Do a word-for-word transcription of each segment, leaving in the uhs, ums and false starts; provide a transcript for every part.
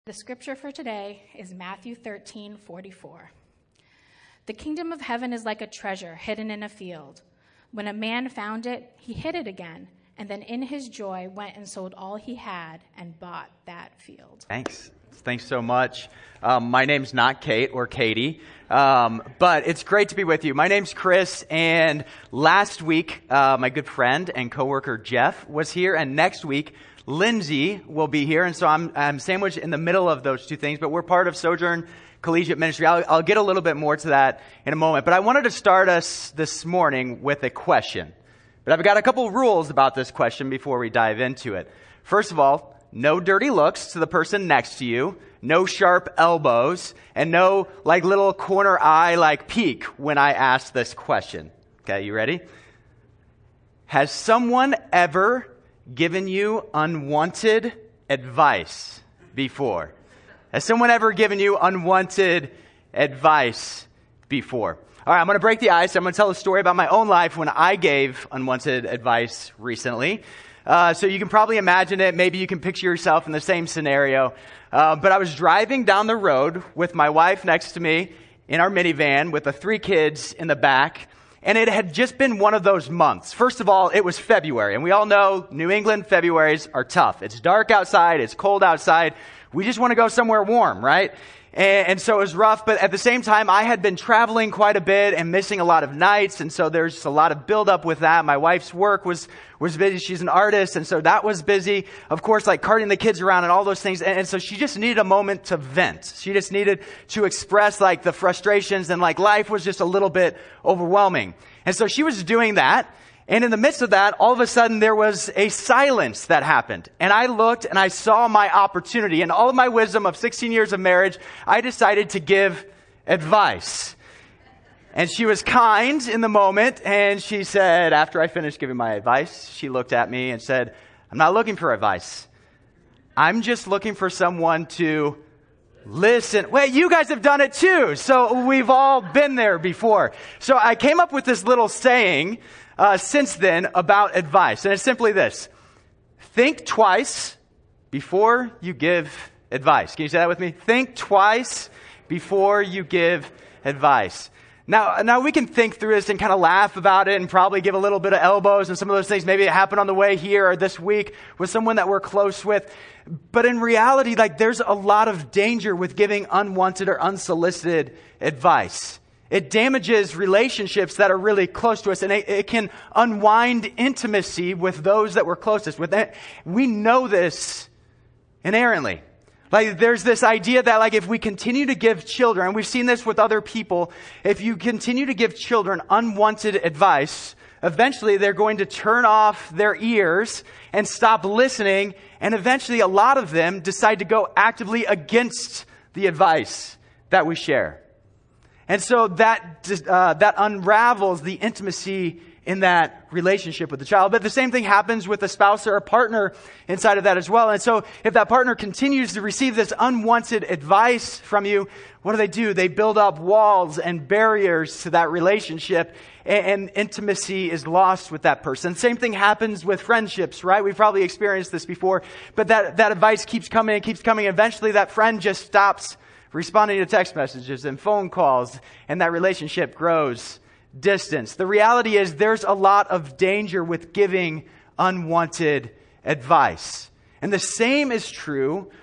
The scripture for today is Matthew thirteen forty-four. The kingdom of heaven is like a treasure hidden in a field. When a man found it, he hid it again, and then in his joy went and sold all he had and bought that field. Thanks. Thanks so much. Um, my name's not Kate or Katie, um, but it's great to be with you. My name's Chris, and last week, uh, my good friend and coworker Jeff was here, and next week, Lindsay will be here, and so I'm, I'm sandwiched in the middle of those two things, but we're part of Sojourn Collegiate Ministry. I'll, I'll get a little bit more to that in a moment, but I wanted to start us this morning with a question. But I've got a couple rules about this question before we dive into it. First of all, no dirty looks to the person next to you, no sharp elbows, and no like little corner eye like peek when I ask this question. Okay, you ready? Has someone ever given you unwanted advice before? Has someone ever given you unwanted advice before? All right, I'm going to break the ice. I'm going to tell a story about my own life when I gave unwanted advice recently. Uh, so you can probably imagine it. Maybe you can picture yourself in the same scenario. Uh, but I was driving down the road with my wife next to me in our minivan with the three kids in the back. And it had just been one of those months. First of all, it was February. And we all know New England Februarys are tough. It's dark outside. It's cold outside. We just want to go somewhere warm, right? And, and so it was rough. But at the same time, I had been traveling quite a bit and missing a lot of nights. And so there's a lot of buildup with that. My wife's work was, was busy. She's an artist. And so that was busy. Of course, like carting the kids around and all those things. And, and so she just needed a moment to vent. She just needed to express like the frustrations, and like life was just a little bit overwhelming. And so she was doing that. And in the midst of that, all of a sudden there was a silence that happened. And I looked and I saw my opportunity. And all of my wisdom of sixteen years of marriage, I decided to give advice. And she was kind in the moment. And she said, after I finished giving my advice, she looked at me and said, I'm not looking for advice. I'm just looking for someone to listen. Well, you guys have done it too. So we've all been there before. So I came up with this little saying Uh, since then about advice. And it's simply this: think twice before you give advice. Can you say that with me? Think twice before you give advice. Now, now we can think through this and kind of laugh about it and probably give a little bit of elbows and some of those things. Maybe it happened on the way here or this week with someone that we're close with. But in reality, like there's a lot of danger with giving unwanted or unsolicited advice. It damages relationships that are really close to us, and it, it can unwind intimacy with those that we're closest with. We know this inherently. Like there's this idea that like if we continue to give children, and we've seen this with other people, if you continue to give children unwanted advice, eventually they're going to turn off their ears and stop listening, and eventually a lot of them decide to go actively against the advice that we share. And so that uh, that unravels the intimacy in that relationship with the child. But the same thing happens with a spouse or a partner inside of that as well. And so if that partner continues to receive this unwanted advice from you, what do they do? They build up walls and barriers to that relationship, and, and intimacy is lost with that person. Same thing happens with friendships, right? We've probably experienced this before, but that, that advice keeps coming and keeps coming. Eventually that friend just stops responding to text messages and phone calls, and that relationship grows distance. The reality is there's a lot of danger with giving unwanted advice. And the same is true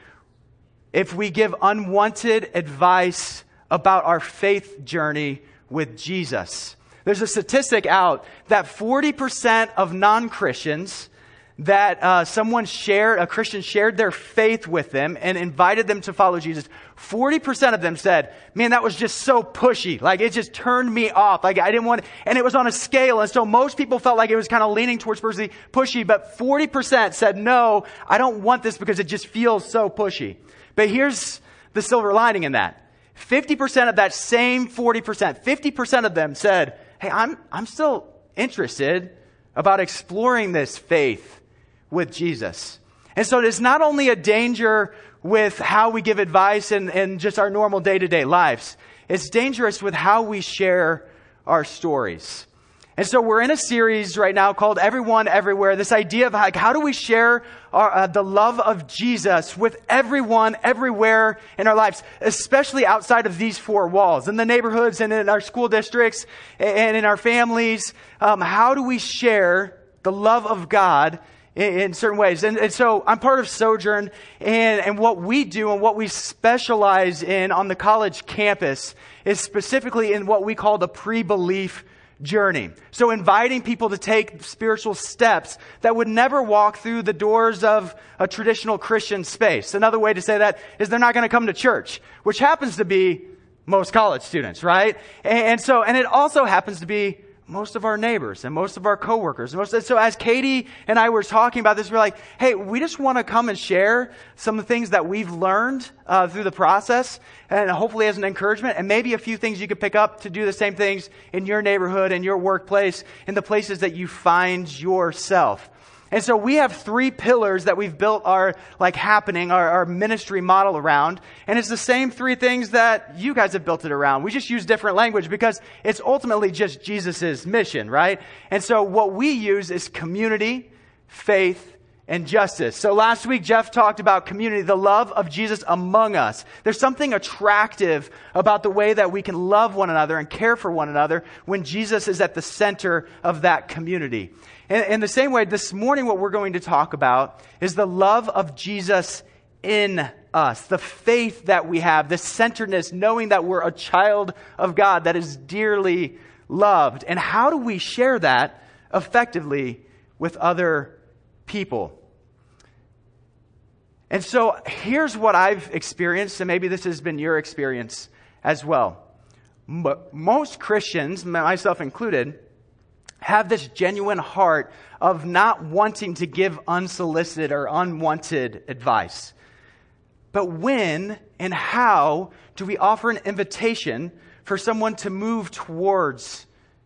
if we give unwanted advice about our faith journey with Jesus. There's a statistic out that forty percent of non-Christians that uh, someone shared, a Christian shared their faith with them and invited them to follow Jesus, forty percent of them said, man, that was just so pushy. Like it just turned me off. Like I didn't want to, and it was on a scale. And so most people felt like it was kind of leaning towards pushy, but forty percent said, no, I don't want this because it just feels so pushy. But here's the silver lining in that. fifty percent of that same forty percent, fifty percent of them said, hey, I'm, I'm still interested about exploring this faith with Jesus. And so there's not only a danger with how we give advice and, and just our normal day-to-day lives. It's dangerous with how we share our stories. And so we're in a series right now called Everyone Everywhere. This idea of like, how do we share our, uh, the love of Jesus with everyone, everywhere in our lives, especially outside of these four walls, in the neighborhoods and in our school districts and in our families. Um, how do we share the love of God in, in certain ways? And, and so I'm part of Sojourn, and, and what we do and what we specialize in on the college campus is specifically in what we call the pre-belief journey. So inviting people to take spiritual steps that would never walk through the doors of a traditional Christian space. Another way to say that is they're not going to come to church, which happens to be most college students, right? And, and so, and it also happens to be most of our neighbors and most of our coworkers. Most of, so as Katie and I were talking about this, we're like, hey, we just want to come and share some of the things that we've learned uh, through the process, and hopefully as an encouragement, and maybe a few things you could pick up to do the same things in your neighborhood, in your workplace, in the places that you find yourself. And so we have three pillars that we've built our like happening, our, our ministry model around. And it's the same three things that you guys have built it around. We just use different language because it's ultimately just Jesus's mission, right? And so what we use is community, faith, and justice. So last week, Jeff talked about community, the love of Jesus among us. There's something attractive about the way that we can love one another and care for one another when Jesus is at the center of that community. In, in the same way, this morning, what we're going to talk about is the love of Jesus in us, the faith that we have, the centeredness, knowing that we're a child of God that is dearly loved. And how do we share that effectively with other people? And so here's what I've experienced, and maybe this has been your experience as well. But most Christians, myself included, have this genuine heart of not wanting to give unsolicited or unwanted advice. But when and how do we offer an invitation for someone to move towards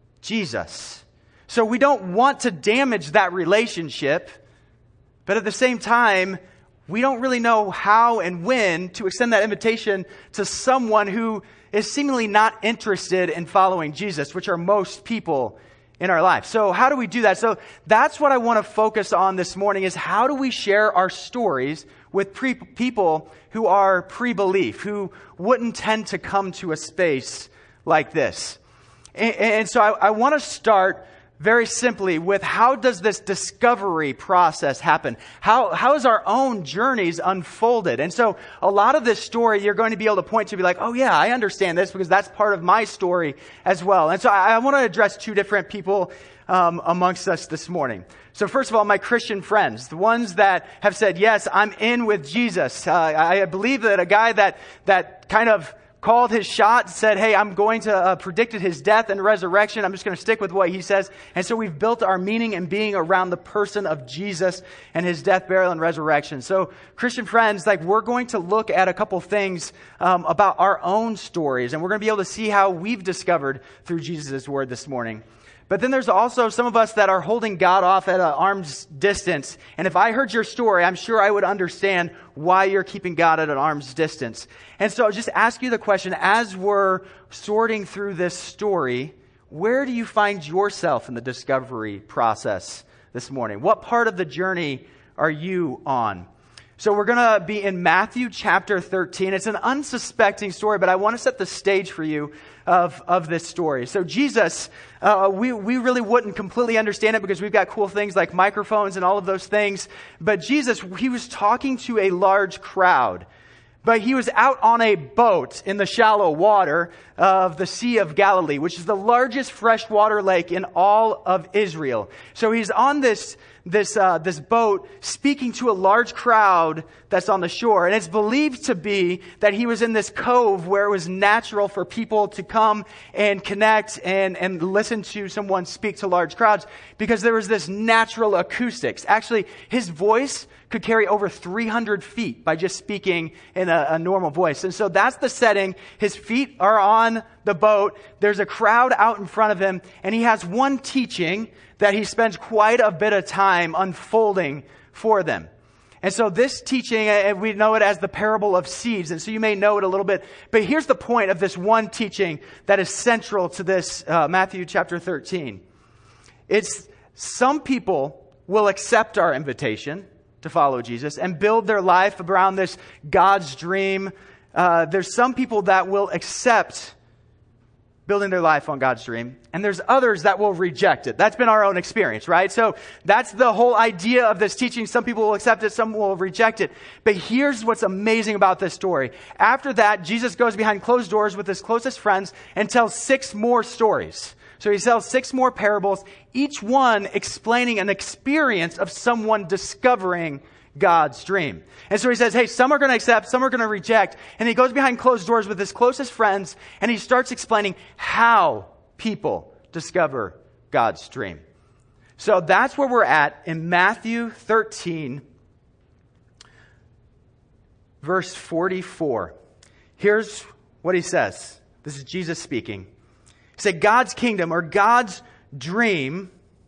Jesus? So we don't want to damage that relationship, but at the same time, we don't really know how and when to extend that invitation to someone who is seemingly not interested in following Jesus, which are most people in our life. So how do we do that? So that's what I want to focus on this morning, is how do we share our stories with pre- people who are pre-belief, who wouldn't tend to come to a space like this. And, and so I, I want to start very simply with how does this discovery process happen? How, how is our own journeys unfolded? And so a lot of this story you're going to be able to point to, be like, oh yeah, I understand this because that's part of my story as well. And so I, I want to address two different people um, amongst us this morning. So first of all, my Christian friends, the ones that have said, yes, I'm in with Jesus. Uh, I believe that a guy that, that kind of called his shot, said, hey, I'm going to uh, predicted his death and resurrection. I'm just going to stick with what he says. And so we've built our meaning and being around the person of Jesus and his death, burial, and resurrection. So Christian friends, like we're going to look at a couple things um, about our own stories, and we're going to be able to see how we've discovered through Jesus' word this morning. But then there's also some of us that are holding God off at an arm's distance. And if I heard your story, I'm sure I would understand why you're keeping God at an arm's distance. And so I'll just ask you the question, as we're sorting through this story, where do you find yourself in the discovery process this morning? What part of the journey are you on? So we're going to be in Matthew chapter thirteen. It's an unsuspecting story, but I want to set the stage for you of, of this story. So Jesus, uh, we, we really wouldn't completely understand it because we've got cool things like microphones and all of those things. But Jesus, he was talking to a large crowd. But he was out on a boat in the shallow water of the Sea of Galilee, which is the largest freshwater lake in all of Israel. So he's on this this uh, this boat speaking to a large crowd that's on the shore. And it's believed to be that he was in this cove where it was natural for people to come and connect and, and listen to someone speak to large crowds because there was this natural acoustics. Actually, his voice could carry over three hundred feet by just speaking in a, a normal voice. And so that's the setting. His feet are on the boat. There's a crowd out in front of him. And he has one teaching that he spends quite a bit of time unfolding for them. And so this teaching, we know it as the parable of seeds. And so you may know it a little bit. But here's the point of this one teaching that is central to this uh, Matthew chapter thirteen. It's some people will accept our invitation to follow Jesus and build their life around this God's dream. Uh, there's some people that will accept building their life on God's dream, and there's others that will reject it. That's been our own experience, right? So that's the whole idea of this teaching. Some people will accept it, some will reject it. But here's what's amazing about this story. After that, Jesus goes behind closed doors with his closest friends and tells six more stories. So he tells six more parables, each one explaining an experience of someone discovering God's dream. And so he says, hey, some are going to accept, some are going to reject. And he goes behind closed doors with his closest friends, and he starts explaining how people discover God's dream. So that's where we're at in Matthew thirteen, verse forty-four. Here's what he says. This is Jesus speaking. He said, God's kingdom or God's dream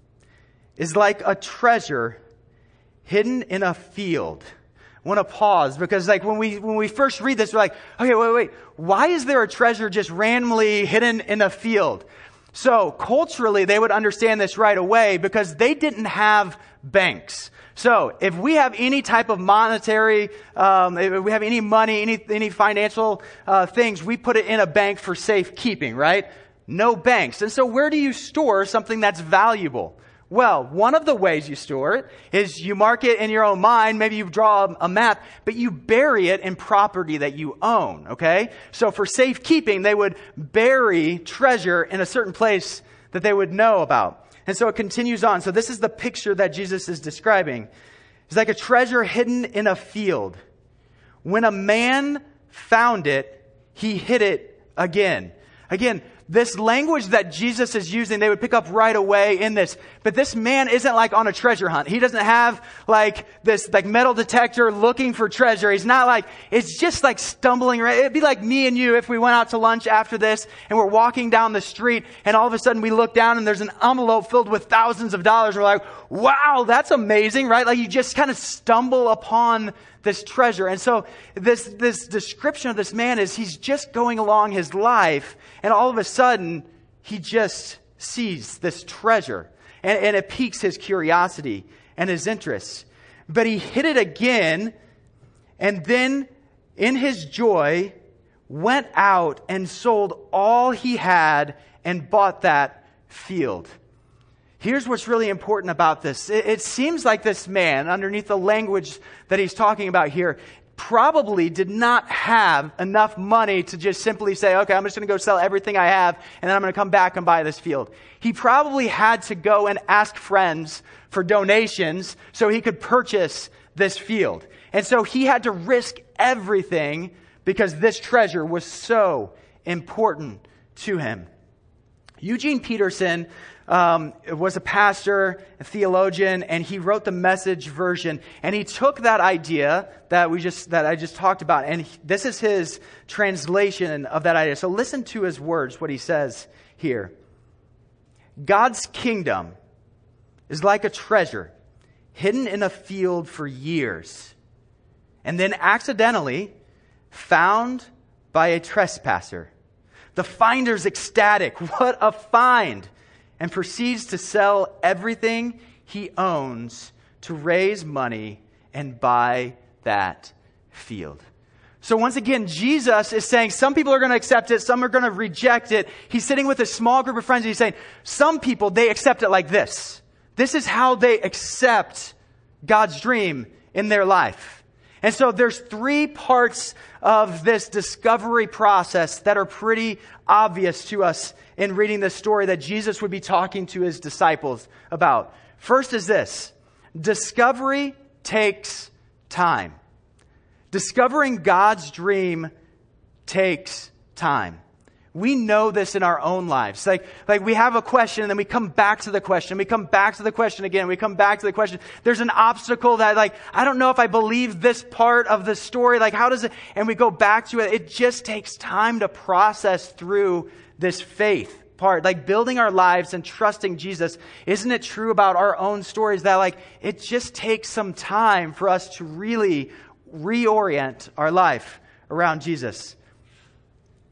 is like a treasure hidden in a field. I want to pause because like when we when we first read this, we're like, okay, wait, wait. Why is there a treasure just randomly hidden in a field? So culturally, they would understand this right away because they didn't have banks. So if we have any type of monetary, um, if we have any money, any any financial uh, things, we put it in a bank for safekeeping, right? No banks. And so where do you store something that's valuable? Well, one of the ways you store it is you mark it in your own mind. Maybe you draw a map, but you bury it in property that you own, okay? So for safekeeping, they would bury treasure in a certain place that they would know about. And so it continues on. So this is the picture that Jesus is describing. It's like a treasure hidden in a field. When a man found it, he hid it again. Again, this language that Jesus is using, they would pick up right away in this. But this man isn't like on a treasure hunt. He doesn't have like this like metal detector looking for treasure. He's not like, it's just like stumbling around. It'd be like me and you if we went out to lunch after this and we're walking down the street and all of a sudden we look down and there's an envelope filled with thousands of dollars. We're like, wow, that's amazing, right? Like you just kind of stumble upon this treasure. And so this, this description of this man is he's just going along his life and all of a sudden he just sees this treasure and, and it piques his curiosity and his interest. But he hid it again and then in his joy went out and sold all he had and bought that field. Here's what's really important about this. It, it seems like this man, underneath the language that he's talking about here, probably did not have enough money to just simply say, okay, I'm just going to go sell everything I have, and then I'm going to come back and buy this field. He probably had to go and ask friends for donations so he could purchase this field. And so he had to risk everything because this treasure was so important to him. Eugene Peterson Um, was a pastor, a theologian, and he wrote the Message version. And he took that idea that we just that I just talked about, and he, this is his translation of that idea. So listen to his words, what he says here. God's kingdom is like a treasure hidden in a field for years, and then accidentally found by a trespasser. The finder's ecstatic. What a find! And proceeds to sell everything he owns to raise money and buy that field. So once again, Jesus is saying some people are going to accept it, some are going to reject it. He's sitting with a small group of friends and he's saying some people, they accept it like this. This is how they accept God's dream in their life. And so there's three parts of this discovery process that are pretty obvious to us in reading this story that Jesus would be talking to his disciples about. First is this: discovery takes time. Discovering God's dream takes time. We know this in our own lives. Like, like we have a question and then we come back to the question. We come back to the question again. We come back to the question. There's an obstacle that like, I don't know if I believe this part of the story. Like, how does it, and we go back to it. It just takes time to process through this faith part, like building our lives and trusting Jesus. Isn't it true about our own stories that like, it just takes some time for us to really reorient our life around Jesus?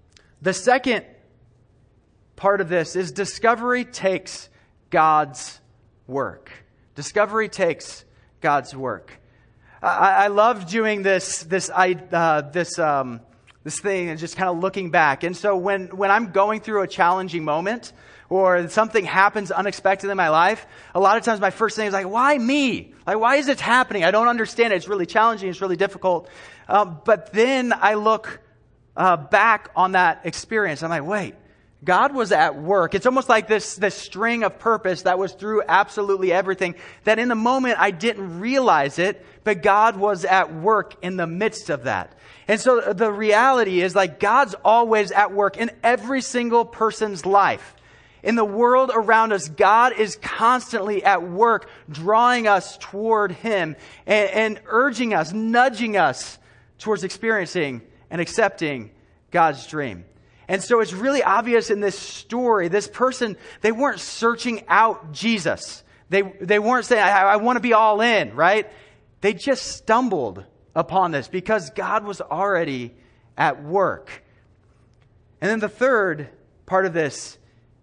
The second part of this is discovery takes God's work. Discovery takes God's work. I, I love doing this this I uh, this um, this thing and just kind of looking back. And so when when I'm going through a challenging moment or something happens unexpected in my life, a lot of times my first thing is like, why me? Like, why is it happening? I don't understand it. It's really challenging. It's really difficult. Um, but then I look uh, back on that experience. I'm like, wait. God was at work. It's almost like this, this string of purpose that was through absolutely everything, that in the moment I didn't realize it, but God was at work in the midst of that. And so the reality is, like, God's always at work in every single person's life. In the world around us, God is constantly at work, drawing us toward Him and, and urging us, nudging us towards experiencing and accepting God's dream. And so it's really obvious in this story, this person, they weren't searching out Jesus. They, they weren't saying, I, I want to be all in, right? They just stumbled upon this because God was already at work. And then the third part of this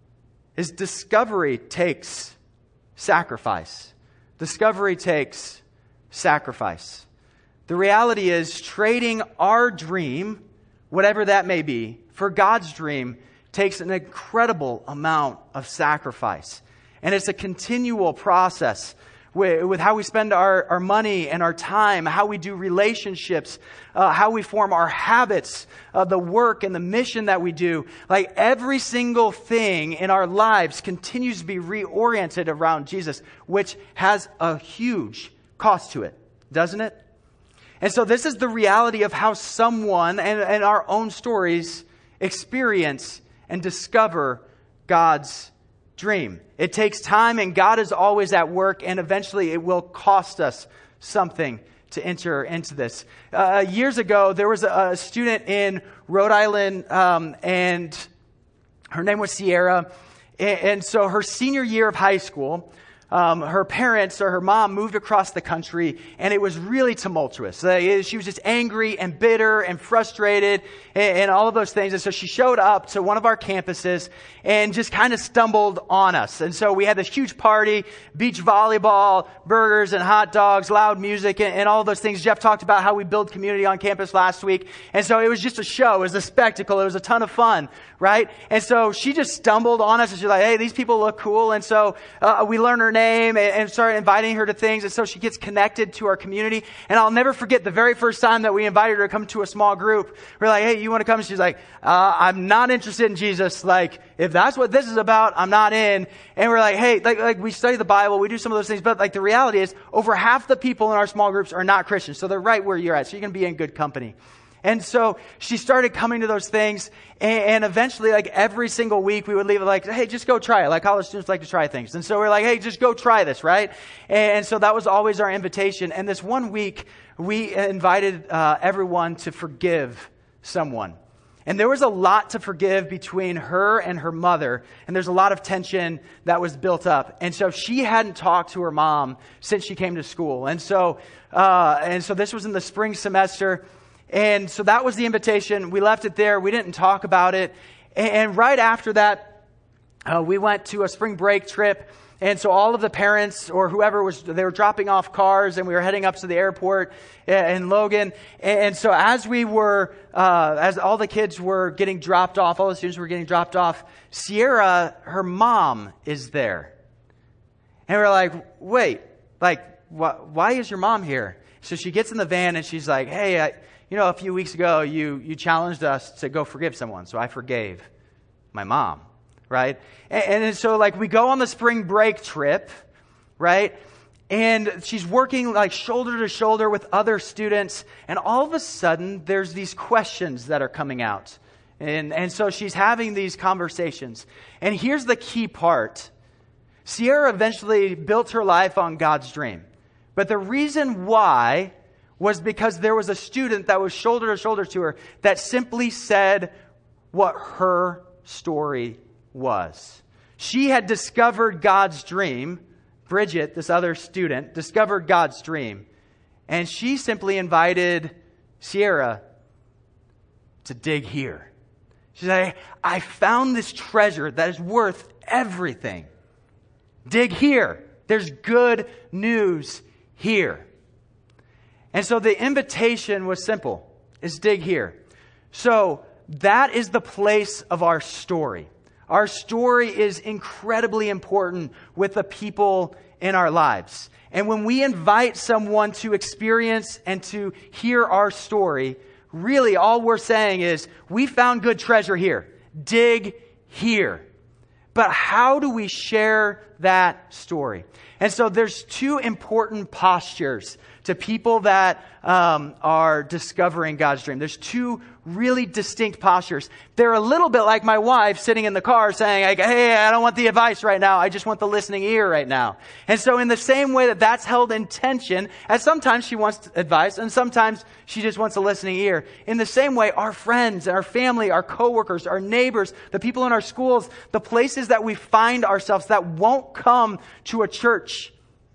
is discovery takes sacrifice. Discovery takes sacrifice. The reality is trading our dream, whatever that may be, for God's dream takes an incredible amount of sacrifice. And it's a continual process with, with how we spend our, our money and our time, how we do relationships, uh, how we form our habits, uh, the work and the mission that we do. Like, every single thing in our lives continues to be reoriented around Jesus, which has a huge cost to it, doesn't it? And so this is the reality of how someone and, and our own stories experience and discover God's dream. It takes time, and God is always at work, and eventually it will cost us something to enter into this. Uh, years ago, there was a, a student in Rhode Island, um, and her name was Sierra. And, and so her senior year of high school, Um, her parents or her mom moved across the country, and it was really tumultuous. Uh, she was just angry and bitter and frustrated and, and all of those things. And so she showed up to one of our campuses and just kind of stumbled on us. And so we had this huge party, beach volleyball, burgers and hot dogs, loud music, and, and all of those things. Jeff talked about how we build community on campus last week. And so it was just a show. It was a spectacle. It was a ton of fun, right? And so she just stumbled on us, and she's like, hey, these people look cool. And so uh, we learned her name. Name and started inviting her to things. And so she gets connected to our community. And I'll never forget the very first time that we invited her to come to a small group. We're like, hey, you want to come? And she's like, uh, I'm not interested in Jesus. Like, if that's what this is about, I'm not in. And we're like, hey, like, like we study the Bible, we do some of those things. But like, the reality is, over half the people in our small groups are not Christians. So they're right where you're at. So you're going to be in good company. And so she started coming to those things, and, and eventually, like, every single week we would leave it like, hey, just go try it. Like, college students like to try things. And so we're like, hey, just go try this, right? And, and so that was always our invitation. And this one week, we invited uh, everyone to forgive someone. And there was a lot to forgive between her and her mother, and there's a lot of tension that was built up. And so she hadn't talked to her mom since she came to school. And so, uh, and so this was in the spring semester. And so that was the invitation. We left it there. We didn't talk about it. And right after that, uh, we went to a spring break trip. And so all of the parents or whoever was, they were dropping off cars, and we were heading up to the airport in Logan. And so as we were, uh, as all the kids were getting dropped off, all the students were getting dropped off, Sierra, her mom, is there. And we're like, wait, like, wh- why is your mom here? So she gets in the van and she's like, hey, I, you know, a few weeks ago, you, you challenged us to go forgive someone. So I forgave my mom, right? And, and so, like, we go on the spring break trip, right? And she's working, like, shoulder to shoulder with other students. And all of a sudden, there's these questions that are coming out. And, and so she's having these conversations. And here's the key part. Sierra eventually built her life on God's dream. But the reason why was because there was a student that was shoulder to shoulder to her that simply said what her story was. She had discovered God's dream. Bridget, this other student, discovered God's dream. And she simply invited Sierra to dig here. She's like, I found this treasure that is worth everything. Dig here. There's good news here. And so the invitation was simple, is dig here. So that is the place of our story. Our story is incredibly important with the people in our lives. And when we invite someone to experience and to hear our story, really all we're saying is, we found good treasure here. Dig here. But how do we share that story? And so there's two important postures to people that um, are discovering God's dream. There's two really distinct postures. They're a little bit like my wife sitting in the car saying, like, hey, I don't want the advice right now. I just want the listening ear right now. And so in the same way that that's held in tension, as sometimes she wants advice and sometimes she just wants a listening ear, in the same way, our friends, our family, our coworkers, our neighbors, the people in our schools, the places that we find ourselves that won't come to a church,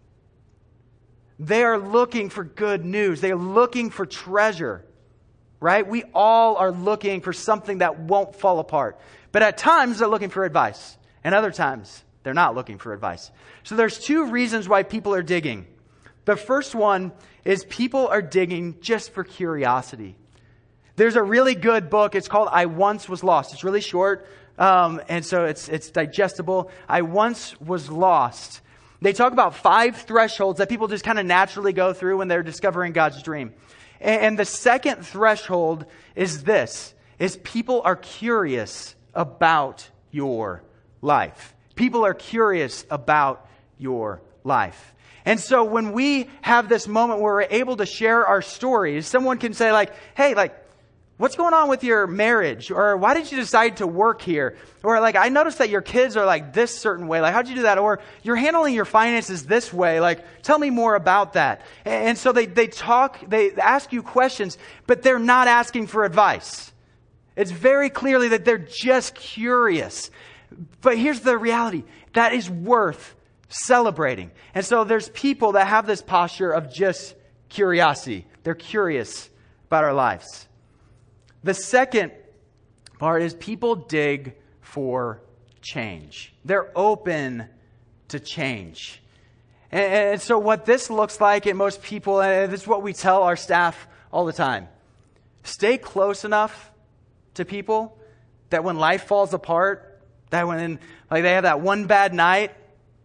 they are looking for good news. They are looking for treasure, right? We all are looking for something that won't fall apart. But at times they're looking for advice. And other times they're not looking for advice. So there's two reasons why people are digging. The first one is people are digging just for curiosity. There's a really good book. It's called I Once Was Lost. It's really short. Um, and so it's, it's digestible. I Once Was Lost. They talk about five thresholds that people just kind of naturally go through when they're discovering God's dream. And the second threshold is this, is people are curious about your life. People are curious about your life. And so when we have this moment where we're able to share our stories, someone can say like, hey, like, what's going on with your marriage? Or why did you decide to work here? Or like, I noticed that your kids are like this certain way. Like, how'd you do that? Or you're handling your finances this way. Like, tell me more about that. And so they, they talk, they ask you questions, but they're not asking for advice. It's very clearly that they're just curious. But here's the reality. That is worth celebrating. And so there's people that have this posture of just curiosity. They're curious about our lives. The second part is people dig for change. They're open to change. And, and so what this looks like in most people, and this is what we tell our staff all the time, stay close enough to people that when life falls apart, that when like they have that one bad night,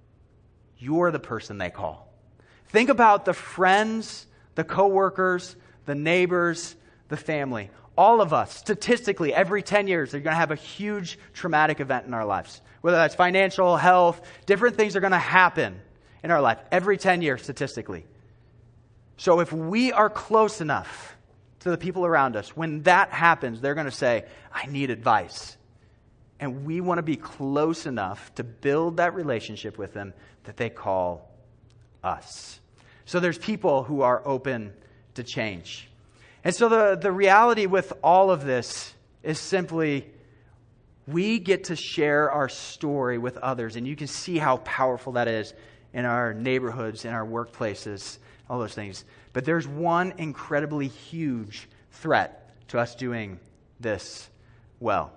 you're the person they call. Think about the friends, the coworkers, the neighbors, the family. All of us, statistically, every ten years, are going to have a huge traumatic event in our lives. Whether that's financial, health, different things are going to happen in our life every ten years, statistically. So if we are close enough to the people around us, when that happens, they're going to say, I need advice. And we want to be close enough to build that relationship with them that they call us. So there's people who are open to change. And so the, the reality with all of this is simply we get to share our story with others. And you can see how powerful that is in our neighborhoods, in our workplaces, all those things. But there's one incredibly huge threat to us doing this well.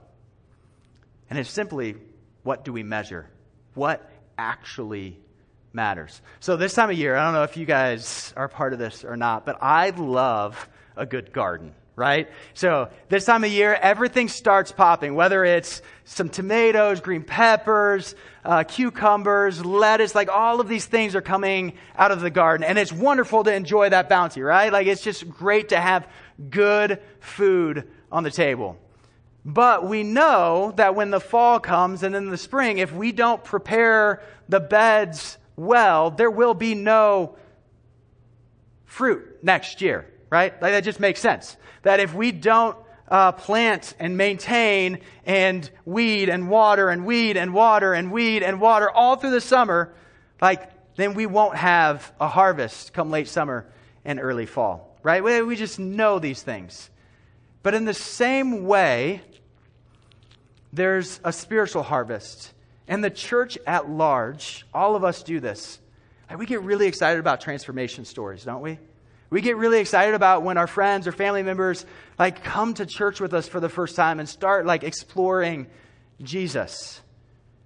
And it's simply, what do we measure? What actually matters? So this time of year, I don't know if you guys are part of this or not, but I love a good garden, right? So this time of year, everything starts popping, whether it's some tomatoes, green peppers, uh, cucumbers, lettuce, like all of these things are coming out of the garden. And it's wonderful to enjoy that bounty, right? Like it's just great to have good food on the table. But we know that when the fall comes and then the spring, if we don't prepare the beds well, there will be no fruit next year. Right? Like that just makes sense. That if we don't uh, plant and maintain and weed and water and weed and water and weed and water all through the summer, like then we won't have a harvest come late summer and early fall. Right? We, we just know these things. But in the same way, there's a spiritual harvest. And the church at large, all of us do this. Like we get really excited about transformation stories, don't we? We get really excited about when our friends or family members like come to church with us for the first time and start like exploring Jesus.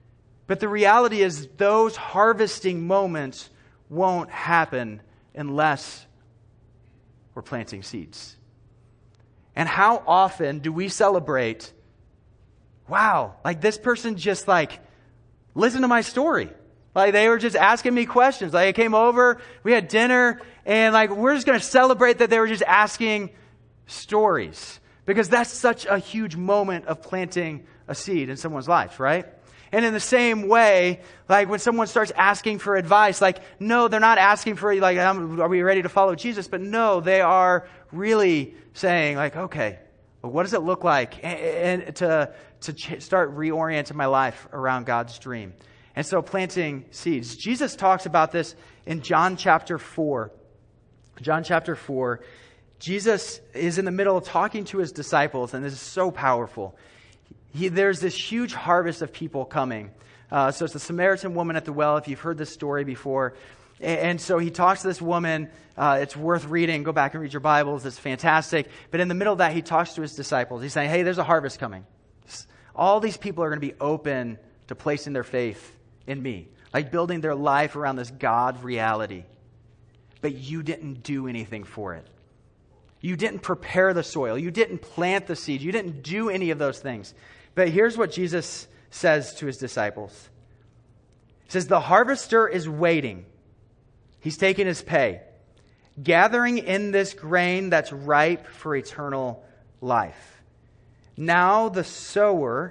But the reality is those harvesting moments won't happen unless we're planting seeds. And how often do we celebrate, wow, like this person just like listened to my story. Like they were just asking me questions. Like I came over, we had dinner, and like we're just going to celebrate that they were just asking stories. Because that's such a huge moment of planting a seed in someone's life, right? And in the same way, like when someone starts asking for advice, like, no, they're not asking for, like, um, are we ready to follow Jesus? But no, they are really saying, like, okay, well, what does it look like and, and to, to ch- start reorienting my life around God's dream? And so planting seeds. Jesus talks about this in John chapter four. John chapter four. Jesus is in the middle of talking to his disciples, and this is so powerful. He, there's this huge harvest of people coming. Uh, so it's the Samaritan woman at the well, if you've heard this story before. And, and so he talks to this woman. Uh, it's worth reading. Go back and read your Bibles. It's fantastic. But in the middle of that, he talks to his disciples. He's saying, hey, there's a harvest coming. All these people are going to be open to placing their faith in me, like building their life around this God reality. But you didn't do anything for it. You didn't prepare the soil. You didn't plant the seed. You didn't do any of those things. But here's what Jesus says to his disciples. He says, the harvester is waiting. He's taking his pay, gathering in this grain that's ripe for eternal life. Now the sower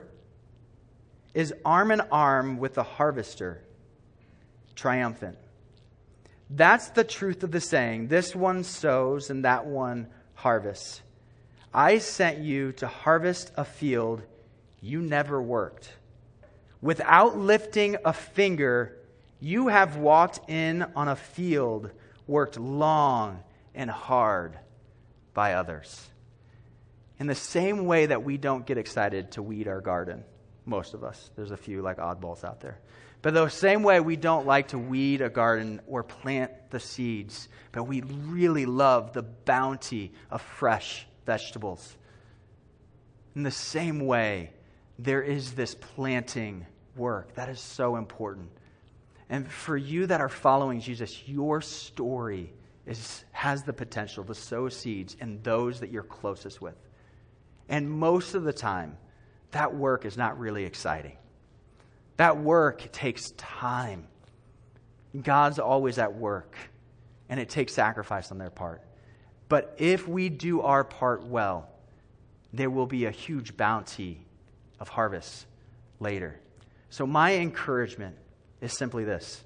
is arm in arm with the harvester, triumphant. That's the truth of the saying, this one sows and that one harvests. I sent you to harvest a field you never worked. Without lifting a finger, you have walked in on a field worked long and hard by others. In the same way that we don't get excited to weed our garden, most of us, there's a few like oddballs out there. But the same way we don't like to weed a garden or plant the seeds, but we really love the bounty of fresh vegetables. In the same way, there is this planting work that is so important. And for you that are following Jesus, your story is has the potential to sow seeds in those that you're closest with. And most of the time, that work is not really exciting. That work takes time. God's always at work, and it takes sacrifice on their part. But if we do our part well, there will be a huge bounty of harvest later. So my encouragement is simply this.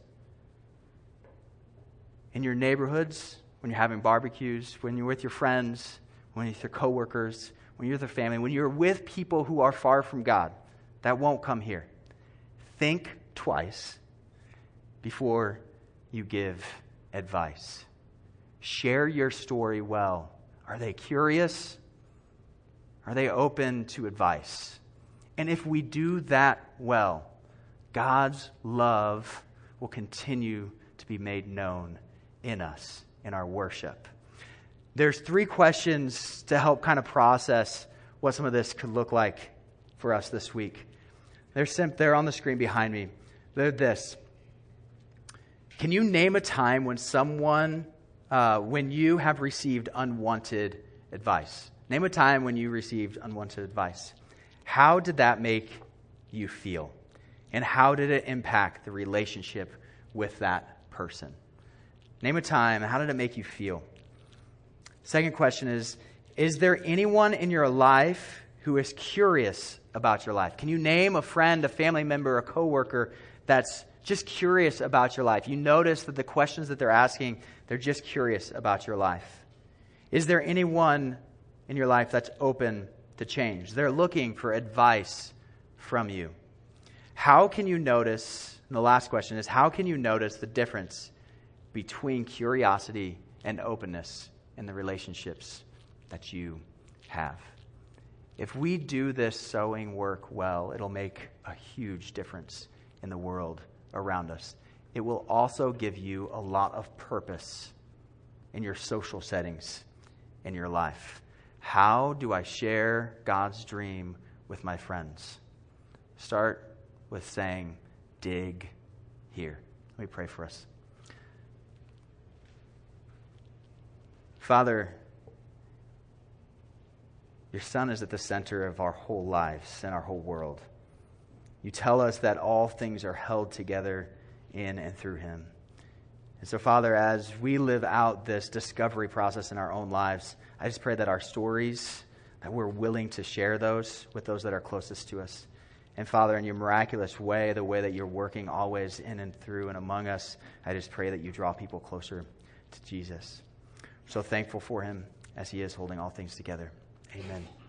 In your neighborhoods, when you're having barbecues, when you're with your friends, when you're with your coworkers, when you're with your family, when you're with people who are far from God, that won't come here. Think twice before you give advice. Share your story well. Are they curious? Are they open to advice? And if we do that well, God's love will continue to be made known in us, in our worship. There's three questions to help kind of process what some of this could look like for us this week. They're, sim- they're on the screen behind me. They're this. Can you name a time when someone, uh, when you have received unwanted advice? Name a time when you received unwanted advice. How did that make you feel? And how did it impact the relationship with that person? Name a time. How did it make you feel? Second question is, is there anyone in your life who is curious about your life? Can you name a friend, a family member, a coworker that's just curious about your life? You notice that the questions that they're asking, they're just curious about your life. Is there anyone in your life that's open to change? They're looking for advice from you. How can you notice, and the last question is, how can you notice the difference between curiosity and openness in the relationships that you have? If we do this sowing work well, it'll make a huge difference in the world around us. It will also give you a lot of purpose in your social settings in your life. How do I share God's dream with my friends? Start with saying, dig here. Let me pray for us. Father, your Son is at the center of our whole lives and our whole world. You tell us that all things are held together in and through him. And so, Father, as we live out this discovery process in our own lives, I just pray that our stories, that we're willing to share those with those that are closest to us. And Father, in your miraculous way, the way that you're working always in and through and among us, I just pray that you draw people closer to Jesus. I'm so thankful for him as he is holding all things together. Amen.